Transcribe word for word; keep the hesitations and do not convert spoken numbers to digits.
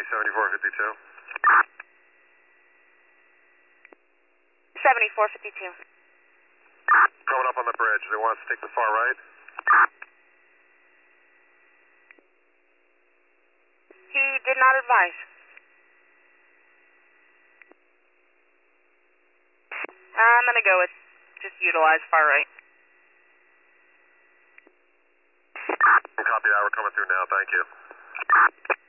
seventy-four fifty-two. seventy-four fifty-two. Coming up on the bridge. They want us to take the far right? He did not advise. I'm going to go with just utilize far right. Copy that. We're coming through now. Thank you.